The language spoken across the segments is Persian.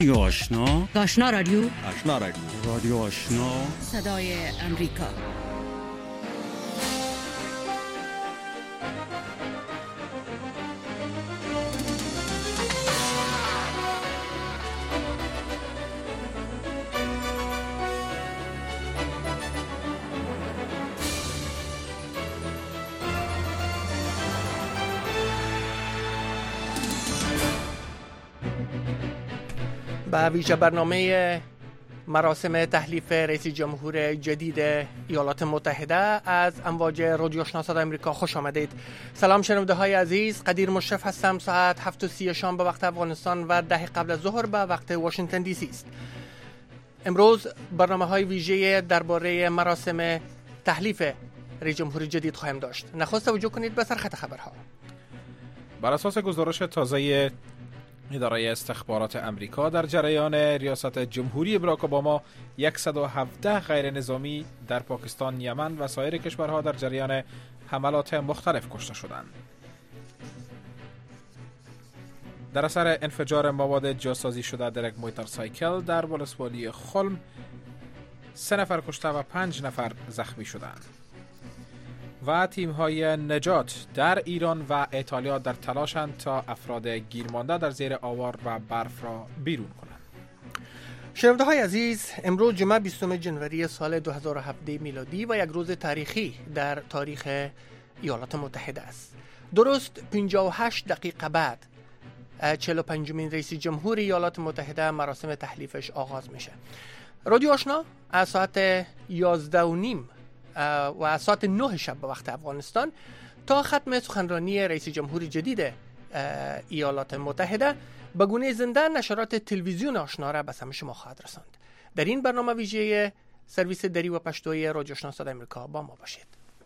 آشنا رادیو رادیو آشنا صدای امریکا. به ویژه برنامه مراسم تحلیف رئیس جمهور جدید ایالات متحده از امواج رادیو آشنا صدای امریکا خوش آمدید. سلام شنونده های عزیز، قدیر مشرف هستم. ساعت 7:30 شام به وقت افغانستان و 10 قبل از ظهر به وقت واشنگتن دی سی است. امروز برنامه های ویژه درباره مراسم تحلیف رئیس جمهور جدید خواهیم داشت. نخست توجه کنید به سرخط خبرها. بر اساس گزارش تازه اداره استخبارات امریکا، در جریان ریاست جمهوری باراک اوباما 117 غیر نظامی در پاکستان، یمن و سایر کشورها در جریان حملات مختلف کشته شدند. در اثر انفجار مواد جاسازی شده در یک موتورسایکل در ولسوالی خلم 3 نفر کشته و 5 نفر زخمی شدند. و تیم‌های نجات در ایران و ایتالیا در تلاشند تا افراد گیرمانده در زیر آوار و برف را بیرون کنند. شنونده های عزیز، امروز جمعه 20 جنوری سال 2017 میلادی و یک روز تاریخی در تاریخ ایالات متحده است. درست 58 دقیقه بعد 45مین رئیس جمهور ایالات متحده مراسم تحلیفش آغاز میشه. رادیو آشنا از ساعت 11:30 و از ساعت 9 شب به وقت افغانستان تا ختم سخنرانی رئیس جمهور جدید ایالات متحده به گونه زنده نشرات تلویزیون آشنا را به سمع شما خواهد رساند. در این برنامه ویژه سرویس دری و پشتویی رادیو آشنا صدای امریکا با ما باشید.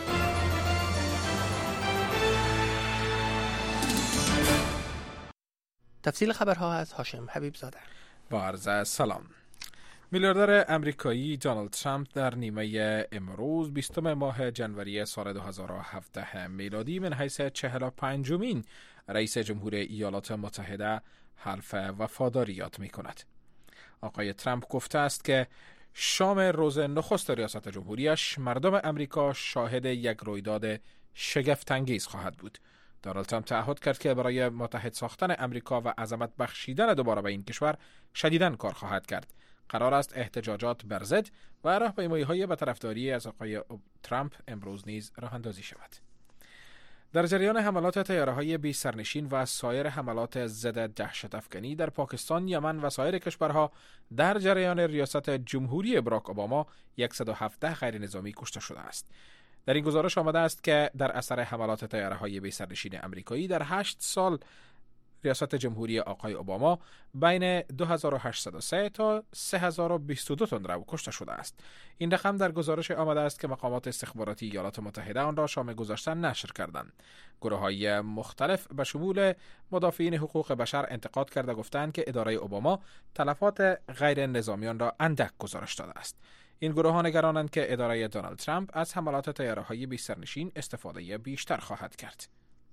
تفصیل خبرها از هاشم حبیب زاده. با عرض سلام. میلیاردر امریکایی دونالد ترامپ در نیمه امروز 20 ماه جنوری سال 2017 میلادی من حیث 45مین رئیس جمهور ایالات متحده حلف وفاداریت می کند. آقای ترامپ گفته است که شام روز نخست ریاست جمهوریش مردم امریکا شاهد یک رویداد شگفت‌انگیز خواهد بود. دونالد ترامپ تعهد کرد که برای متحد ساختن امریکا و عظمت بخشیدن دوباره به این کشور شدیداً کار خواهد کرد. قرار است احتجاجات بر ضد و راهپیمایی‌های به طرفداری از آقای ترامپ امروز نیز راه‌اندازی شود. در جریان حملات طیاره‌های بی سرنشین و سایر حملات ضد دهشت افکنی در پاکستان، یمن و سایر کشورها در جریان ریاست جمهوری باراک اوباما 117 غیر نظامی کشته شده است. در این گزارش آمده است که در اثر حملات طیاره‌های بی سرنشین آمریکایی در 8 سال ریاست جمهوری آقای اوباما بین 2803 تا 3022 تن رو کشته شده است. این رقم در گزارش آمده است که مقامات استخباراتی ایالات متحده آن را شام گذشته نشر کردند. گروه‌های مختلف به شمول مدافعین حقوق بشر انتقاد کرده گفتند که اداره اوباما تلفات غیر نظامیان را اندک گزارش داده است. این گروه‌ها نگرانند که اداره دونالد ترامپ از حملات طیاره‌های بی سرنشین استفاده بیشتر خواهد کرد.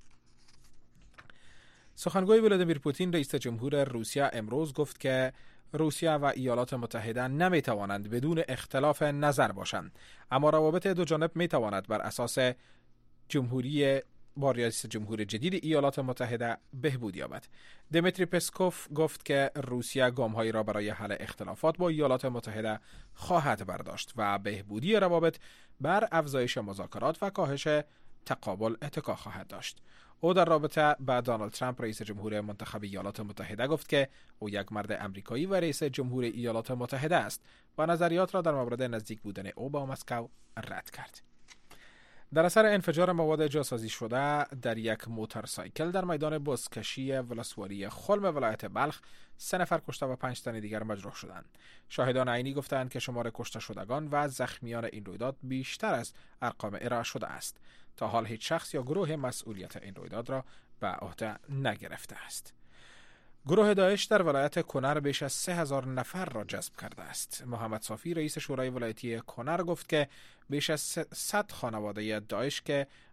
سخنگوی ولادیمیر پوتین رئیس جمهور روسیه امروز گفت که روسیه و ایالات متحده نمی توانند بدون اختلاف نظر باشند، اما روابط دو جانب می تواند بر اساس جمهوری با رئیس جمهور جدید ایالات متحده بهبود یابد. دمیتری پسکوف گفت که روسیه گام‌هایی را برای حل اختلافات با ایالات متحده خواهد برداشت و بهبودی روابط بر افزایش مذاکرات و کاهش تقابل اتکا خواهد داشت. او در رابطه با دونالد ترامپ رئیس جمهور منتخب ایالات متحده گفت که او یک مرد امریکایی و رئیس جمهور ایالات متحده است و نظریات را در مورد نزدیک بودن او با مسکو رد کرد. در اثر انفجار مواد جاسازی شده در یک موتورسایکل در میدان بازکشی ولسوالی خلم ولایت بلخ 3 نفر کشته و 5 تن دیگر مجروح شدند. شاهدان عینی گفتند که شمار کشته شدگان و زخمیان این رویداد بیشتر از ارقام ارائه شده است. تا حال هیچ شخص یا گروه مسئولیت این رویداد را به عهده نگرفته است. گروه داعش در ولایت کنر بیش از 3000 نفر را جذب کرده است. محمد صافی رئیس شورای ولایتی کنر گفت که بیش از 100 خانواده داعش که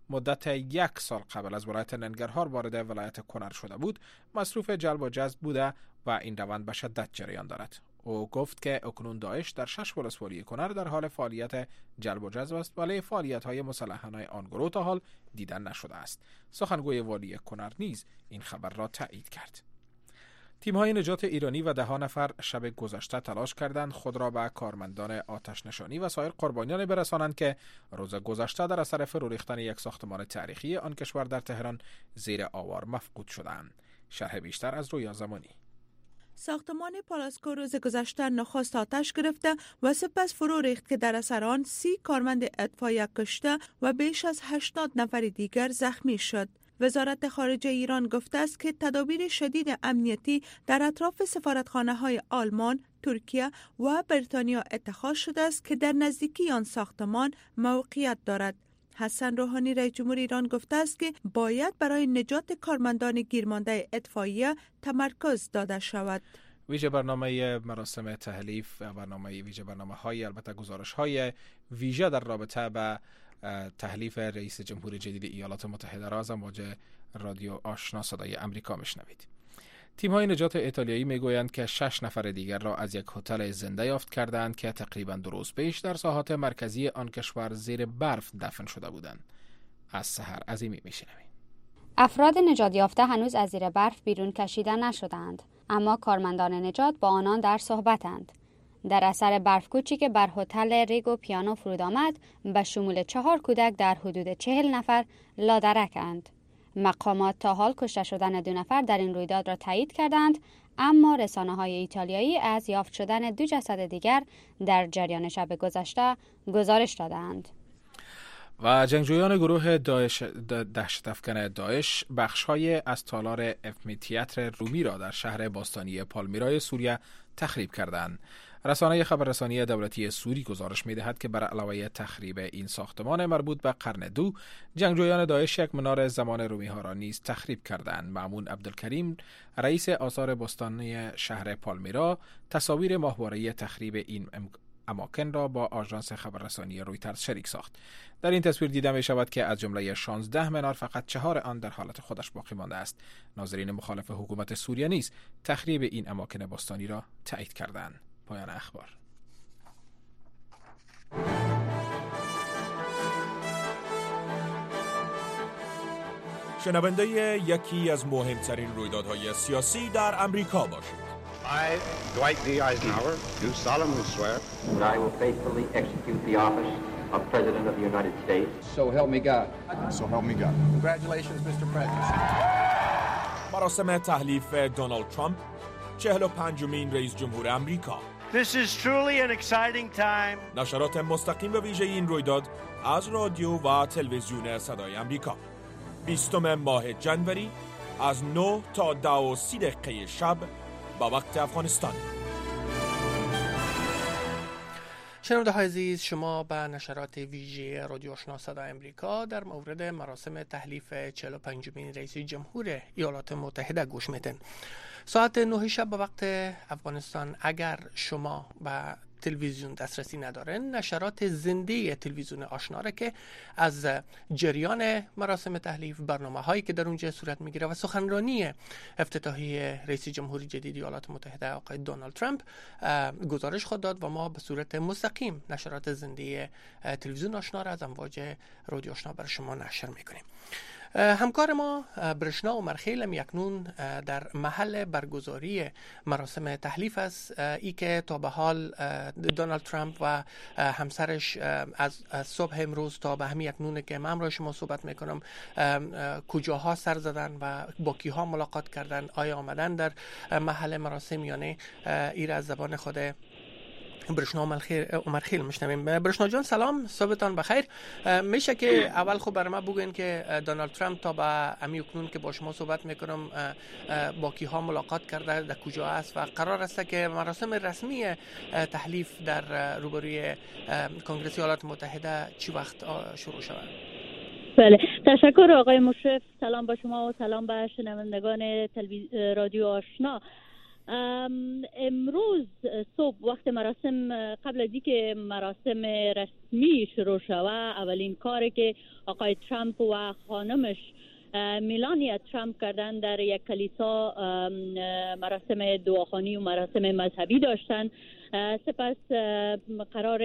مدت 1 سال قبل از ولایت ننگرهار وارد ولایت کنر شده بود، مصروف جلب و جذب بوده و این روند به شدت جریان دارد. او گفت که اکنون داعش در 6 ولسوالی کنر در حال فعالیت جلب و جذب است، ولی فعالیت‌های مسلحانه آن گروه تا حال دیدن نشده است. سخنگوی والی کنر نیز این خبر را تایید کرد. تیم‌های نجات ایرانی و 10 نفر شب گذشته تلاش کردند خود را به کارمندان آتش نشانی و سایر قربانیان برسانند که روز گذشته در اثر فرو ریختن یک ساختمان تاریخی آن کشور در تهران زیر آوار مفقود شدند. شرح بیشتر از رویا زمانی. ساختمان پالاسکو روز گذشته نخست آتش گرفته و سپس فرو ریخت که در اثر آن 30 کارمند اطفایی کشته و بیش از 80 نفر دیگر زخمی شد. وزارت خارجه ایران گفته است که تدابیر شدید امنیتی در اطراف سفارتخانه‌های آلمان، ترکیه و بریتانیا اتخاذ شده است که در نزدیکی آن ساختمان موقعیت دارد. حسن روحانی رئیس جمهور ایران گفته است که باید برای نجات کارمندان گیرمانده اطفائیه تمرکز داده شود. ویژه برنامه مراسم تحلیف و برنامه‌های البته گزارش‌های ویژه در رابطه با تحلیف رئیس جمهور جدید ایالات متحده را از امواج رادیو آشنا صدای امریکا میشنوید. تیم‌های نجات ایتالیایی میگویند که 6 نفر دیگر را از یک هتل زنده یافت کردند که تقریباً 2 روز پیش در ساحات مرکزی آن کشور زیر برف دفن شده بودند. از سحر عظیمی میشنوید. افراد نجات یافته هنوز از زیر برف بیرون کشیده نشدند، اما کارمندان نجات با آنان در صحبتند. در اثر برفکوچی که بر هتل ریگو پیانو فرود آمد، به شمول 4 کودک در حدود 40 نفر لادرکند. مقامات تا حال کشته شدن 2 نفر در این رویداد را تایید کردند، اما رسانه‌های ایتالیایی از یافت شدن 2 جسد دیگر در جریان شب گذشته گزارش دادند. و جنگجویان گروه دهشت افکن داعش بخش‌های از تالار افمی تئاتر رومی را در شهر باستانی پالمیرای سوریه تخریب کردند. رسانه خبررسانی دولتی سوری گزارش می‌دهد که بر علاوه تخریب این ساختمان مربوط به قرن 2، جنگجویان داعش یک منار زمان رومی‌ها را نیز تخریب کردند. مامون عبدالکریم، رئیس آثار باستانی شهر پالمیرا، تصاویر ماهواره‌ای تخریب این اماکن را با آژانس خبررسانی رویترز شریک ساخت. در این تصویر دیده می شود که از جمله 16 منار فقط 4 آن در حالت خودش باقی مانده است. ناظرین مخالف حکومت سوریه نیز تخریب این اماکن باستانی را تایید کردند. پایان اخبار. شنونده یکی از مهمترین رویدادهای سیاسی در امریکا باشید. I, Dwight D. Eisenhower, do solemnly swear that I will faithfully execute the office of President of the United States. So help me God. So help me God. Congratulations, Mr. President. مراسم تحلیف دونالد ترامپ، 45مین رئیس جمهور امریکا. This is truly an exciting time. نشرات مستقیم و ویژه این رویداد از رادیو و تلویزیون صدای امریکا. 20 ماه جنوری از 9 تا 10:30 شب با وقت افغانستان. شنونده های عزیز، شما به نشرات ویژه رادیو آشنا صدای امریکا در مورد مراسم تحلیف 45مین رئیس جمهور ایالات متحده گوش میدین. ساعت 9 شب به وقت افغانستان، اگر شما به تلویزیون دسترسی ندارن، نشرات زنده تلویزیون آشنا را که از جریان مراسم تحلیف، برنامه هایی که در اونجا صورت میگیره و سخنرانی افتتاحی رئیس جمهوری جدید ایالات متحده آقای دونالد ترامپ گزارش خود داد و ما به صورت مستقیم نشرات زنده تلویزیون آشنا را از امواج رادیو آشنا برای شما نشر میکنیم. همکار ما برشنا عمرخیل اکنون در محل برگزاری مراسم تحلیف است، ای که تا به حال دونالد ترامپ و همسرش از صبح امروز تا به همین اکنون که من امروز شما صحبت میکنم کجاها سر زدن و با کیها ملاقات کردن، آیا آمدن در محل مراسم یا نه، ای از زبان خود برشنا عمرخیل میشنویم. برشنا جان سلام، صبحتان بخیر. میشه که اول خب برای ما بگوین که دونالد ترامپ تا به امی اکنون که با شما صحبت میکنم با کیها ملاقات کرده، در کجا است و قرار است که مراسم رسمی تحلیف در روبروی کنگره ایالات متحده چی وقت شروع شود؟ بله، تشکر آقای مشرف. سلام با شما و سلام به شنوندگان رادیو آشنا. امروز صبح وقت مراسم، قبل از اینکه مراسم رسمی شروع شود، اولین کاری که آقای ترامپ و خانمش میلانیا ترامپ کردن در یک کلیسا مراسم دعاخوانی و مراسم مذهبی داشتن. سپس قرار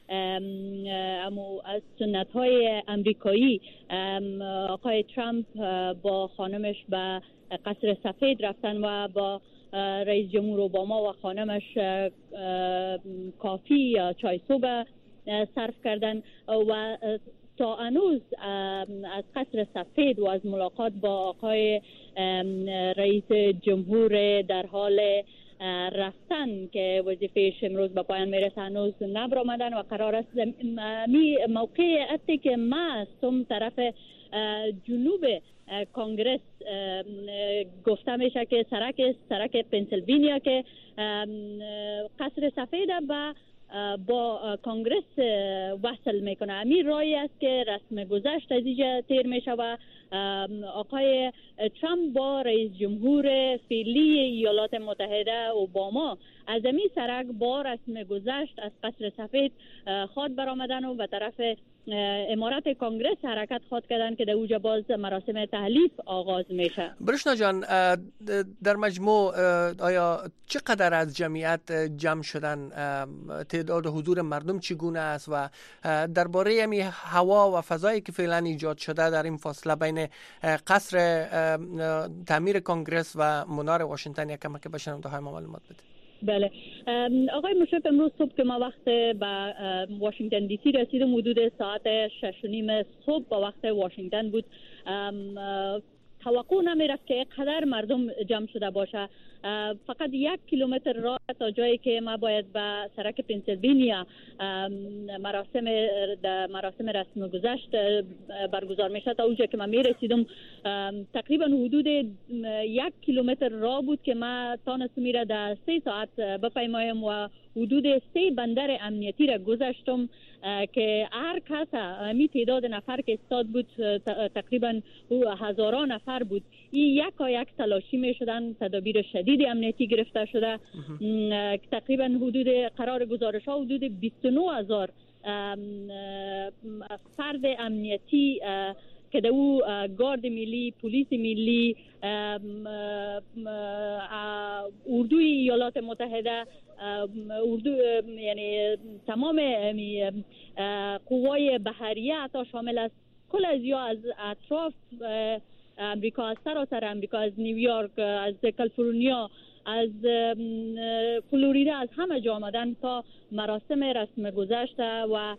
از سنت های امریکایی آقای ترامپ با خانمش به قصر سفید رفتن و با رئیس جمهور اوباما و خانمش کافی یا چای صبح صرف کردن و تا هنوز از قصر سفید و از ملاقات با آقای رئیس جمهور در حال رفتن که وظیفه‌اش امروز به پایان میرسه هنوز نبرآمدن و قرار است موقع اتی که ما هستم طرف جنوب کنگرس گفته میشه که سرک پنسیلوانیا که قصر سفید با کنگرس وصل میکنه. امیر راهی است که رسم گذشت از اینجا تیر میشه و آقای ترامپ با رئیس جمهور فعلی ایالات متحده اوباما از این سرک با رسم گذشت از قصر سفید خود برآمدن و به طرف امارت کنگرس حرکت خود کردن که در اوجا باز مراسم تحلیف آغاز میشه. برشنا جان، در مجموع آیا چقدر از جمعیت جمع شدن؟ تعداد حضور مردم چگونه است و درباره همی هوا و فضایی که فعلا ایجاد شده در این فاصله بین قصر تعمیر کنگرس و منار واشنگتن یک کمک به شنونده ما معلومات بده؟ بله آقای مشرف، امروز صبح که ما وقت به واشنگتن دی سی رسیدم حدود ساعت 6:30 صبح با وقت واشنگتن بود. توقع نمیرفت که اینقدر مردم جمع شده باشه. فقط 1 کیلومتر راه تا جایی که ما باید به سرک پنسیلوانیا مراسم رسم گذشت برگزار میشه تا اونجا که ما میرسیدم تقریبا حدود 1 کیلومتر راه بود که ما تانستم میره در 3 ساعت بپیمایم و حدود 3 بندر امنیتی را گذشتم که هر کس می تعداد نفر که استاد بود تقریبا هزاران نفر بود. این یک تلاشی می شدن، تدابیر شدید امنیتی گرفته شده. تقریبا حدود قرار گزارش ها حدود 29,000 فرد امنیتی که در او گارد ملی، پلیس ملی، اردوی ایالات متحده، یعنی تمام قوای بحریه حتی شامل است، کل از یا از اطراف امریکا، از سراسر امریکا، از نیویورک، از کالیفرنیا، از فلوریدا، از همه جا آمدن تا مراسم رسم گذشت و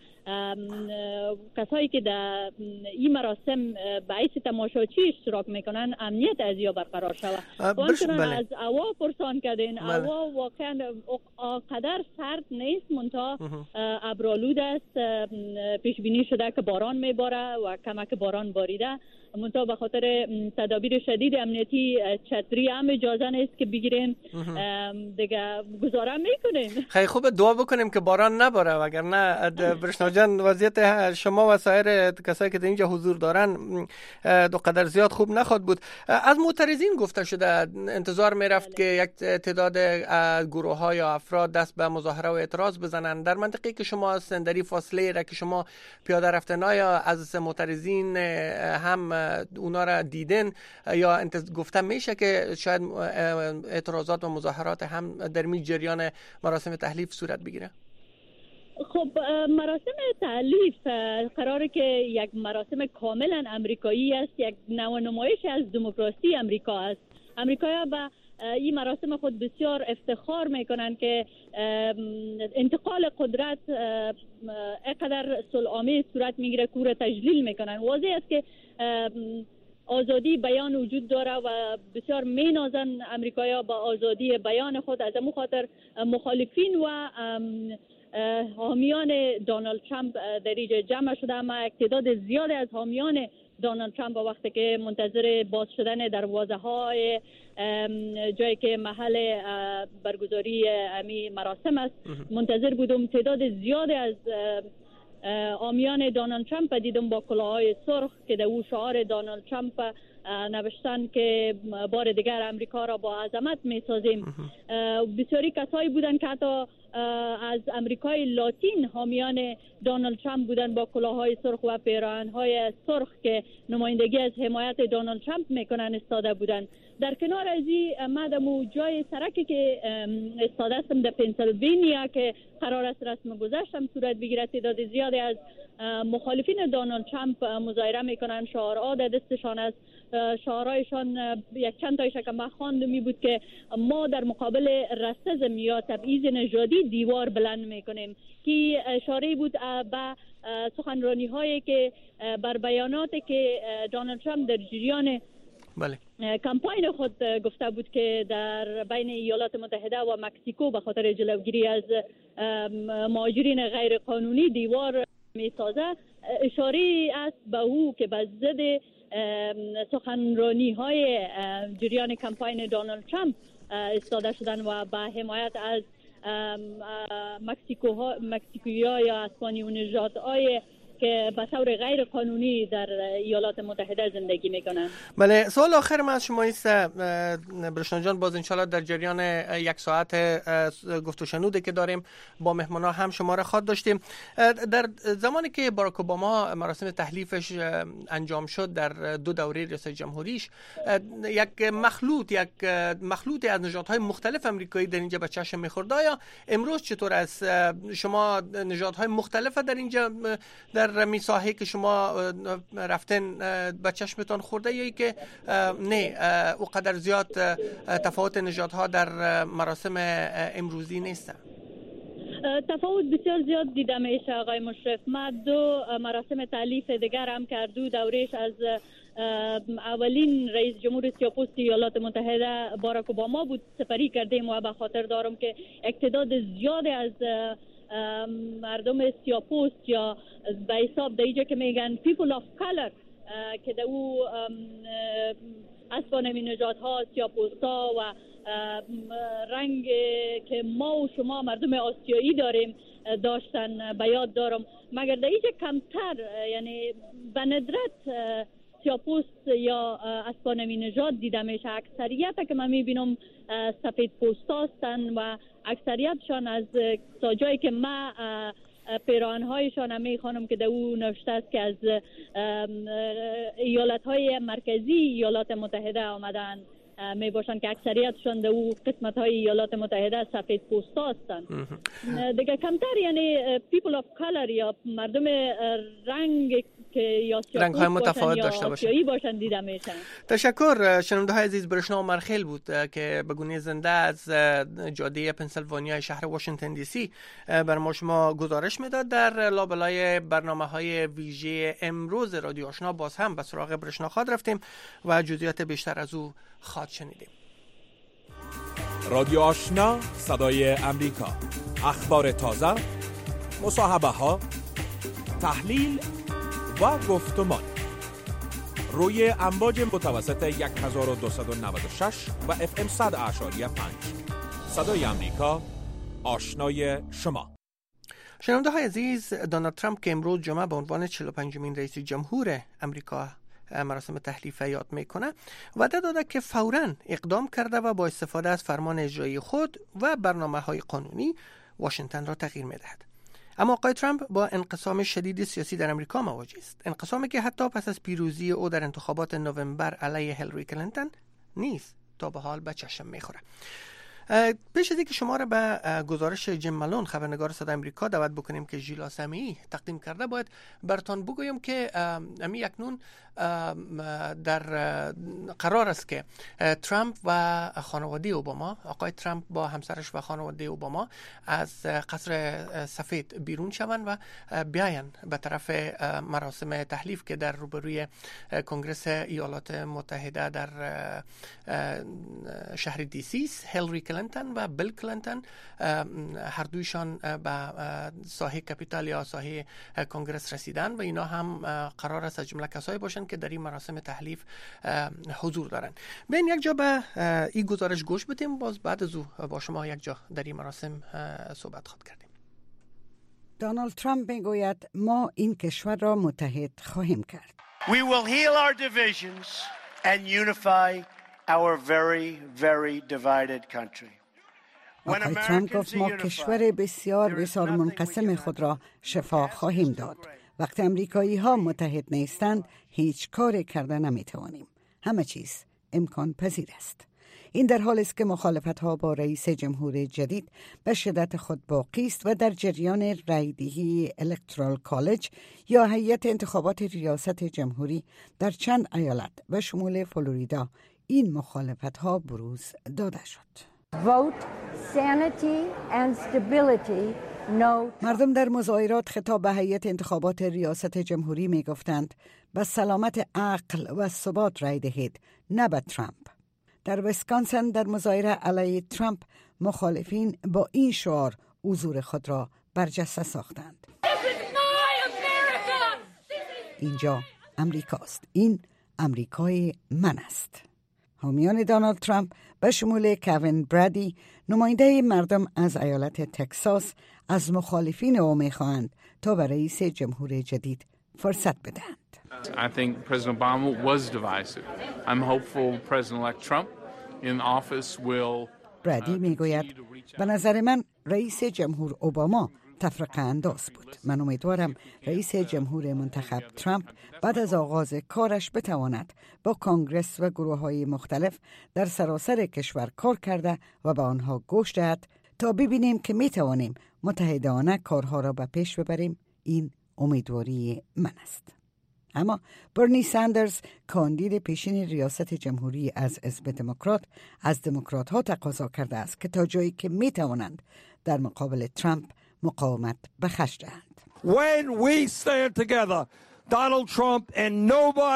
کسایی که در این مراسم به حیث تماشاچی اشتراک میکنن امنیت از یا برقرار شود. از هوا پرسان کردین. هوا واقعا قدر سرد نیست، منتها ابرآلود است. پیش بینی شده که باران میباره و کمک باران باریده، منتها به خاطر تدابیر شدید امنیتی چتری هم اجازه نیست که بگیرین. دیگه گزاره میکنین. خیلی خوب، دعا بکنیم که باران نباره، وگرنه برشنا جان وضعیت شما و سایر کسایی که اینجا حضور دارن دو قدر زیاد خوب نخواد بود. از معترضین گفته شده انتظار میرفت که یک تعداد گروه ها یا افراد دست به مظاهره و اعتراض بزنن. در منطقه که شما هستن، در این فاصله را که شما پیاده رفتن، آیا از معترضین هم اونا را دیدن یا گفته میشه که شاید اعتراضات و مظاهرات هم در می جریان مراسم تحلیف صورت بگیره؟ خب مراسم تحلیف قراره که یک مراسم کاملا امریکایی است، یک نوع نمایش از دموکراسی امریکا است. امریکایی‌ها به این مراسم خود بسیار افتخار میکنن که انتقال قدرت اینقدر صلح‌آمیز صورت میگیره که او تجلیل میکنن. واضح است که آزادی بیان وجود داره و بسیار مینازن امریکایی‌ها با آزادی بیان خود. از همون خاطر مخالفین و حامیان دونالد ترامپ در اینجا جمع شده، اما تعداد زیاد از حامیان دونالد ترامپ وقتی که منتظر باز شدن دروازه‌های جایی که محل برگزاری امی مراسم است منتظر بودم. تعداد زیاد از حامیان دونالد ترامپ دیدم با کلاه‌های سرخ که در او شعار دونالد ترامپ نوشتن که بار دیگر امریکا را با عظمت میسازیم. بسیاری کسایی بودن که حتی از امریکای لاتین حامیان دونالد ترامپ بودن با کلاههای سرخ و پیراهن‌های سرخ که نمایندگی از حمایت دونالد ترامپ میکنن استاده بودن. در کنار از این مدمو جای سرکی که استاده هستم در پنسیلوانیا که قرار است رسم گذشتم صورت بگیرد. تعداد زیادی از مخالفین دونالد ترامپ مظاهره میکنن، شعارها در دستشان است. شعارهایشان یک چند تایش که من خواندم می بود که ما در مقابل راسیسم یا تبعیض نژادی دیوار بلند میکنیم، که اشاره بود به سخنرانی هایی که بر بیاناتی که دونالد ترامپ در جریان کمپاین خود گفته بود که در بین ایالات متحده و مکزیکو به خاطر جلوگیری از مهاجرین غیر قانونی دیوار میسازه. اشاره است به او که به ضد سخنرانی های جریان کمپاین دونالد ترامپ استاده شدن و به حمایت از مکزیکوی‌ها یا اسپانیایی نژادهای که به طور غیر قانونی در ایالات متحده زندگی میکنن. بله، سوال آخر من از شما است برشنا جان، باز انشالله در جریان یک ساعت گفت و شنوده که داریم با مهمانا هم شما را خواهد داشتیم. در زمانی که باراک اوباما مراسم تحلیفش انجام شد در 2 دوره ریاست جمهوریش، یک مخلوط از نژادهای مختلف امریکایی در اینجا به چشم می‌خورد. آیا امروز چطور است؟ شما نژادهای مختلف در اینجا در میساحه که شما رفتن به چشمتان خورده یا که نه اونقدر زیاد تفاوت نژادها در مراسم امروزی نیست؟ تفاوت بسیار زیاد دیده میشه آقای مشرف. ما 2 مراسم تحلیف دیگر هم کرد. 2 دورهش از اولین رئیس جمهور سیاه‌پوست ایالات متحده باراک اوباما بود سپری کردیم و به خاطر دارم که تعداد زیادی از مردم سیاه‌پوست یا به حساب در اینجا که میگن people of color که در او اسبانمی نژادها، سیاه‌پوست‌ها و رنگ که ما و شما مردم آسیایی داریم داشتن به یاد دارم. مگر در اینجا کمتر، یعنی به ندرت سیاه‌پوست یا اسبانمی نژاد دیده میشه. اکثریت که من میبینم سفید پوست هستن و اکثریتشان از جایی که ما پیراهن‌هایشان هم میخوانم که در او نوشته است که از ایالت‌های مرکزی ایالات متحده آمدن می باشند که اکثریتشان در او قسمت‌های ایالات متحده سفید پوست هستن. دیگه کمتر یعنی people of color یا مردم رنگ که یا رنگ‌های متفاوت داشته باشن دیده میشن. تشکر. شنونده‌های عزیز، برشنا عمرخیل بود که به گونه زنده از جاده پنسیلوانیا شهر واشنگتن دی سی بر ما شما گزارش میداد. در لابلای برنامه‌های ویژه امروز رادیو آشنا باز هم به سراغ برشنا خواهد رفتیم و جزئیات بیشتر از او خواهد شنیدیم. رادیو آشنا، صدای امریکا، اخبار تازه، مصاحبه‌ها، تحلیل و گفتمان روی امواج متوسط 1296 و FM 100.5 صدای امریکا، آشنای شما. شنونده‌های عزیز، دونالد ترامپ که امروز جمعه به عنوان 45مین رئیس جمهور امریکا مراسم تحلیف یاد میکنه، وعده داده که فوراً اقدام کرده و با استفاده از فرمان اجرایی خود و برنامه‌های قانونی واشنگتن را تغییر میدهد. اما آقای ترامپ با انقسام شدید سیاسی در امریکا مواجه است. انقسامی که حتی پس از پیروزی او در انتخابات نوامبر علیه هیلاری کلینتون نیز تا به حال به چشم میخوره. پیش از اینکه شما را به گزارش جیم مالون خبرنگار صدای امریکا دعوت بکنیم که ژیلا سمیعی تقدیم کرده، باید براتان بگویم که امی اکنون در قرار است که ترامپ و خانواده اوباما، آقای ترامپ با همسرش و خانواده اوباما از قصر سفید بیرون شوند و بیاین به طرف مراسم تحلیف که در روبروی کنگره ایالات متحده در شهر دی سی. هیلاری کلینتون و بیل کلینتون هر دویشان به ساحه کپیتال یا ساحه کنگره رسیدن و اینا هم قرار است از جمله کسایی باشند که در این مراسم تحلیف حضور دارند. بیاین یک جا به این گزارش گوش بدیم، باز بعد از او با شما یک جا در این مراسم صحبت خواهد کردیم. دونالد ترامپ میگوید ما این کشور را متحد خواهیم کرد. We will heal our divisions and unify our very, very divided country. آقای ترامپ گفت ما کشور بسیار بسیار منقسم خود را شفا خواهیم داد. وقتی امریکایی ها متحد نیستند هیچ کاری کرده نمی توانیم. همه چیز امکان پذیر است. این در حالی است که مخالفت ها با رئیس جمهور جدید به شدت خود باقی است و در جریان رایدهی الکترال کالج یا هیئت انتخابات ریاست جمهوری در چند ایالت و شمول فلوریدا این مخالفت ها بروز داده شد. مردم در مظاهرات خطاب به هیئت انتخابات ریاست جمهوری می گفتند به سلامت عقل و ثبات رای دهید، نه به ترامپ. در ویسکانسن در مظاهره علیه ترامپ مخالفین با این شعار حضور خود را برجسته ساختند. اینجا امریکاست. این امریکای من است. حامیان دونالد ترامپ به شمول کوین برادی نماینده مردم از ایالت تگزاس از مخالفین او می‌خواهند تا به رئیس جمهور جدید فرصت بدهند. I think President Obama was divisive. I'm hopeful President-elect Trump in office will برادی میگوید به نظر من رئیس جمهور اوباما تفرقه انداز بود. من امیدوارم رئیس جمهور منتخب ترامپ بعد از آغاز کارش بتواند با کانگرس و گروه‌های مختلف در سراسر کشور کار کرده و به آنها گوش دهد تا ببینیم که میتوانیم متحدانه کارها را به پیش ببریم. این امیدواری من است. اما برنی ساندرز کاندید پیشین ریاست جمهوری از حزب دموکرات از دموکرات ها تقاضا کرده است که تا جایی که می توانند در مقابل ترامپ مقاومت به خرج دهند. When we stand together, Donald Trump and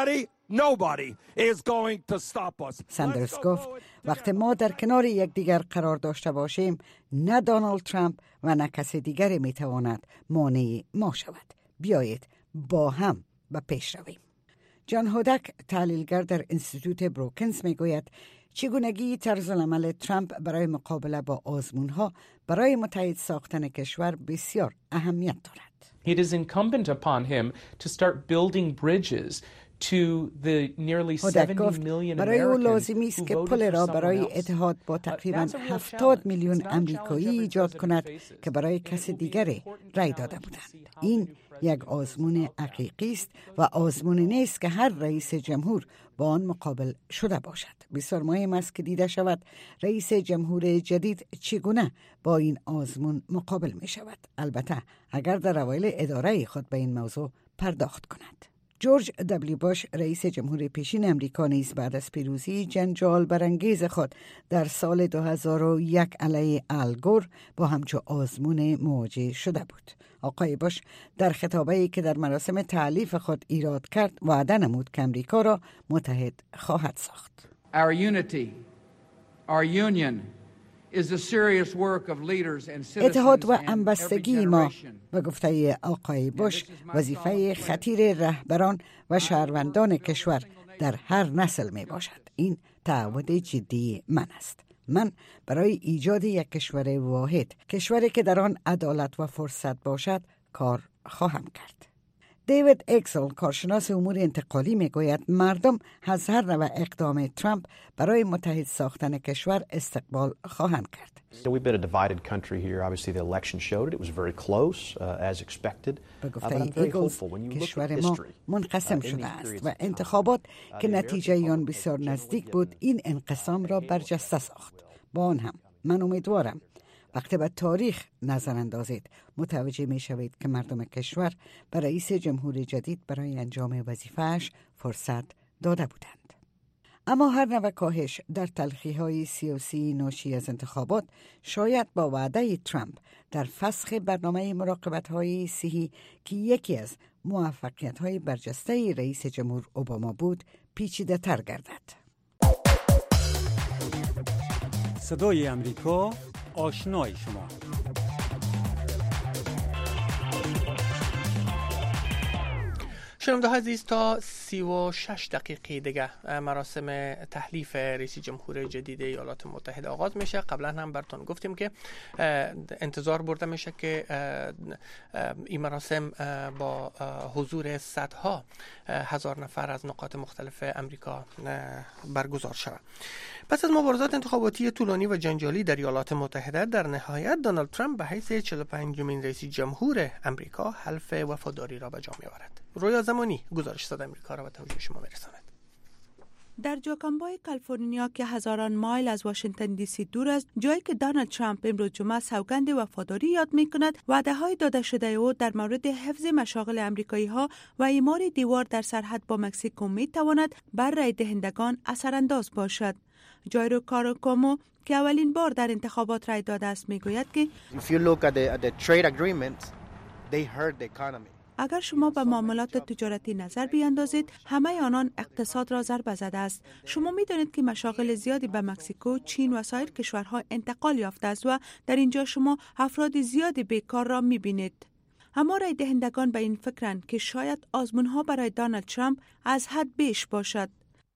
nobody is going to stop us. ساندرز گفت وقتی ما در کنار یکدیگر قرار داشته باشیم نه دونالد ترامپ و نه کسی دیگری می تواند مانع ما شود. بیایید با هم به پیش رویم. جان هودک تحلیلگر در انستیتوت بروکنز میگوید چگونگی طرز العمل ترامپ برای مقابله با آزمونها برای متحد ساختن کشور بسیار اهمیت دارد. It is incumbent upon him to start building bridges to the nearly 70 million برای او Americans لازمی است که پل را برای اتحاد با تقریباً 70 میلیون امریکایی ایجاد کند که برای کس دیگری رای داده بودند. این یک آزمون حقیقی است و آزمونی نیست که هر رئیس جمهور با آن مقابل شده باشد. بسیار مهم است که دیده شود رئیس جمهور جدید چگونه با این آزمون مقابل می شود. البته اگر در اوایل اداره خود به این موضوع پرداخت کند. جورج دبلیو بوش رئیس جمهور پیشین امریکا نیز بعد از پیروزی جنجال برانگیز خود در سال 2001 علیه آل گور با همچو آزمون مواجه شده بود. آقای بوش در خطابه‌ای که در مراسم تألیف خود ایراد کرد وعده نمود که امریکا را متحد خواهد ساخت. Our unity, our union is a serious work of leaders and citizens. اتحاد و همبستگی ما و گفته آقای بوش وظیفه خطیر رهبران و شهروندان کشور در هر نسل می باشد. این تعهد جدی من است. من برای ایجاد یک کشور واحد، کشوری که در آن عدالت و فرصت باشد، کار خواهم کرد. دیوید اکسل کارشناس امور انتقالی میگوید مردم از هر نوع اقدام ترامپ برای متحد ساختن کشور استقبال خواهند کرد. We've been a divided country here. Obviously the election showed it. It was very close as expected. به گفته ایگلز کشور ما منقسم شده است و انتخابات که نتیجه آن بسیار نزدیک بود این انقسام را برجسته ساخت. با آن هم من امیدوارم وقتی به تاریخ نظر اندازید متوجه می شوید که مردم کشور به رئیس جمهور جدید برای انجام وظیفه‌اش فرصت داده بودند. اما هر نوع کاهش در تلخی‌های سیاسی ناشی از انتخابات شاید با وعده ترامپ در فسخ برنامه مراقبت‌های صحی که یکی از موفقیت‌های برجسته رئیس جمهور اوباما بود پیچیده‌تر گردد. صدای امریکا آشنای شما. شنونده عزیز تا 36 دقیقه دیگه مراسم تحلیف رئیس جمهور جدید ایالات متحده آغاز میشه. قبلا هم براتون گفتیم که انتظار برده میشه که این مراسم با حضور صدها هزار نفر از نقاط مختلف امریکا برگزار شود. پس از مبارزات انتخاباتی طولانی و جنجالی در ایالات متحده، در نهایت دونالد ترامپ به حیث 45مین رئیس جمهور امریکا حلف وفاداری را به جا می‌آورد. رویا زمانی گزارش صدای امریکا را به توجه شما می‌رساند. در جاکامبای کالیفرنیا که هزاران مایل از واشنگتن دی سی دور است، جایی که دونالد ترامپ امروز جمعه سوگند وفاداری یاد می‌کند، وعده‌های داده شده او در مورد حفظ مشاغل آمریکایی‌ها و اعمار دیوار در سرحد با مکزیکو می‌تواند بر رای دهندگان اثرانداز باشد. جایرو کاروکومو که اولین بار در انتخابات رای داده است میگوید که اگر شما به معاملات تجارتی نظر بیاندازید، همه آنان اقتصاد را ضربه زده است. شما می‌دانید که مشاغل زیادی به مکزیکو، چین و سایر کشورها انتقال یافته است و در اینجا شما افراد زیادی بیکار را می‌بینید. اما رای دهندگان به این فکرند که شاید آزمون‌ها برای دونالد ترامپ از حد بیش باشد.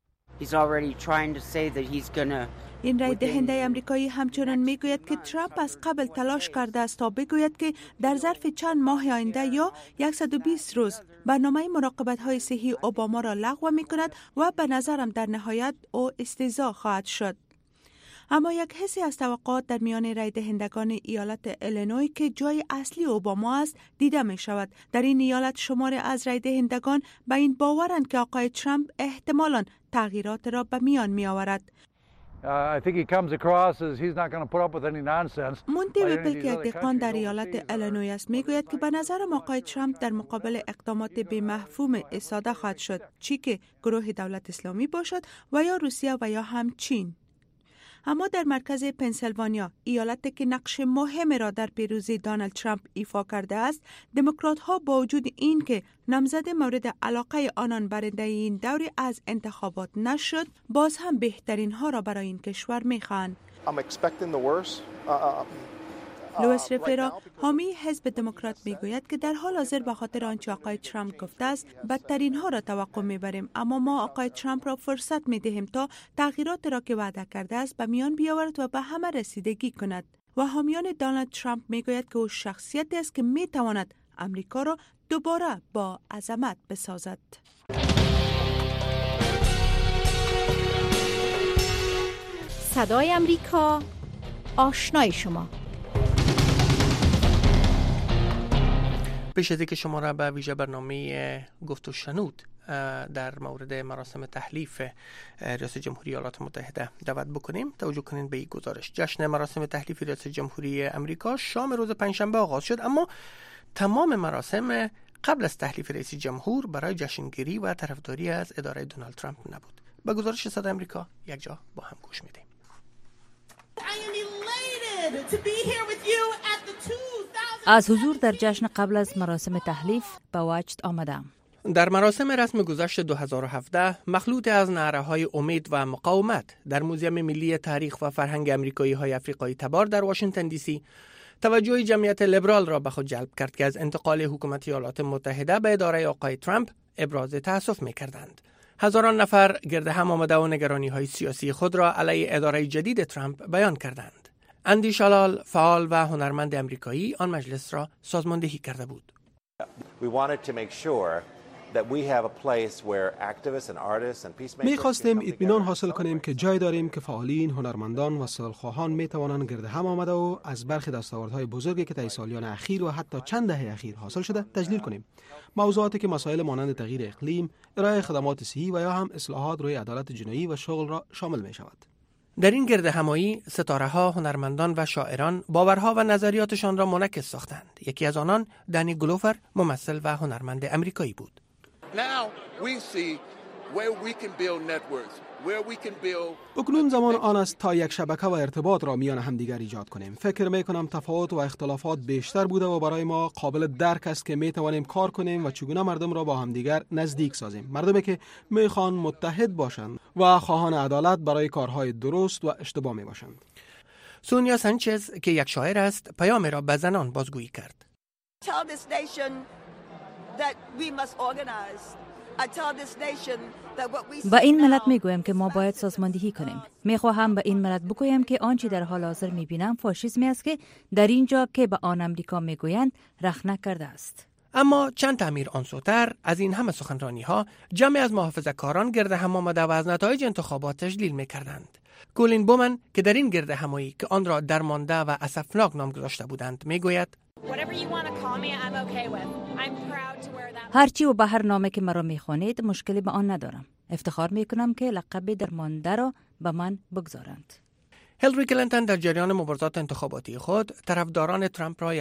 این رای دهنده امریکایی همچنان میگوید که ترامپ از قبل تلاش کرده است تا بگوید که در ظرف چند ماه آینده یا 120 روز برنامه مراقبت‌های صحی اوباما را لغو می‌کند و به نظرم در نهایت او استهزا خواهد شد. اما یک حسی از توقعات در میان رای دهندگان ایالت ایلینوی که جای اصلی اوباما است دیده می شود. در این ایالت شماری از رای دهندگان به این باورند که آقای ترامپ احتمالاً تغییرات را به میان می آورد. مونتی ویپل که یک دهقان در ایالت ایلینوی است میگوید که به نظرم آقای ترامپ در مقابل اقدامات بی‌مفهوم ایستاده خواهد شد، چی که گروه دولت اسلامی باشد و یا روسیه و یا هم چین. اما در مرکز پنسیلوانیا، ایالتی که نقش مهم را در پیروزی دونالد ترامپ ایفا کرده است، دموکرات‌ها با وجود این که نامزد مورد علاقه آنان برنده این دوری از انتخابات نشد، باز هم بهترین ها را برای این کشور می‌خواهند. لوئیس رفیرا، حامی حزب دموکرات میگوید که در حال حاضر به خاطر آنچه آقای ترامپ گفته است بدترین ها را توقع میبریم، اما ما آقای ترامپ را فرصت میدهیم تا تغییرات را که وعده کرده است به میان بیاورد و به همه رسیدگی کند. و حامیان دونالد ترامپ میگوید که او شخصیتی است که میتواند امریکا را دوباره با عظمت بسازد. صدای امریکا، آشنای شما. پیش از اینکه شما را به ویژه برنامه گفت و شنود در مورد مراسم تحلیف ریاست جمهوری ایالات متحده دعوت بکنیم، توجه کنین به این گزارش. جشن مراسم تحلیف ریاست جمهوری امریکا شام روز پنجشنبه آغاز شد، اما تمام مراسم قبل از تحلیف رئیس جمهور برای جشنگیری و طرفداری از اداره دونالد ترامپ نبود. به گزارش صدای امریکا یک جا با هم گوش میدیم. از حضور در جشن قبل از مراسم تحلیف به وجد آمدم. در مراسم رسم گذشت 2017 مخلوط از نعره‌های امید و مقاومت در موزیم ملی تاریخ و فرهنگ آمریکایی‌های آفریقایی تبار در واشنگتن دی سی توجه جمعیت لیبرال را به خود جلب کرد که از انتقال حکومت ایالات متحده به اداره آقای ترامپ ابراز تأسف می‌کردند. هزاران نفر گرد هم آمده و نگرانی‌های سیاسی خود را علیه اداره جدید ترامپ بیان کردند. اندی شالال، فعال و هنرمند امریکایی، آن مجلس را سازماندهی کرده بود. می خواستیم اطمینان حاصل کنیم که جای داریم که فعالین، هنرمندان و صلح‌خواهان می توانند گرد هم آمده و از برخی دستاوردهای بزرگی که طی سالیان اخیر و حتی چند دهه اخیر حاصل شده تجلیل کنیم. موضوعاتی که مسائل مانند تغییر اقلیم، ارائه خدمات صحی و یا هم اصلاحات روی عدالت جنایی و شغل را شامل می شود. در این گرد همایی ستاره‌ها، هنرمندان و شاعران باورها و نظریاتشان را منعکس ساختند. یکی از آنان دنی گلوفر، ممثل و هنرمند امریکایی بود. اکنون زمان آن است تا یک شبکه و ارتباط را میان همدیگر ایجاد کنیم. فکر میکنم تفاوت و اختلافات بیشتر بوده و برای ما قابل درک است که میتوانیم کار کنیم و چگونه مردم را با همدیگر نزدیک سازیم. مردمی که میخوان متحد باشند و خواهان عدالت برای کارهای درست و اشتباه میباشند. سونیا سانچز که یک شاعر است، پیام را به زنان بازگویی کرد. با این ملت میگویم که ما باید سازماندهی کنیم. میخواهم به این ملت بگویم که آنچه در حال حاضر میبینم فاشیسمی است که در اینجا که به آن امریکا میگویند رخ نکرده است. اما چند تعمیر آنسوتر از این همه سخنرانی ها جمعی از محافظه‌کاران گرد هم آمده و از نتایج انتخابات تجلیل میکردند. کولین بومن که در این گرد همایی که آن را درمانده و اسفناک نام گذاشته بودند میگوید هرچی و به هر نامه که مرا میخوانید مشکلی به آن ندارم. افتخار میکنم که لقب درمانده را به من بگذارند. هیلاری کلینتون در جریان مبارزات انتخاباتی خود طرفداران ترامپ را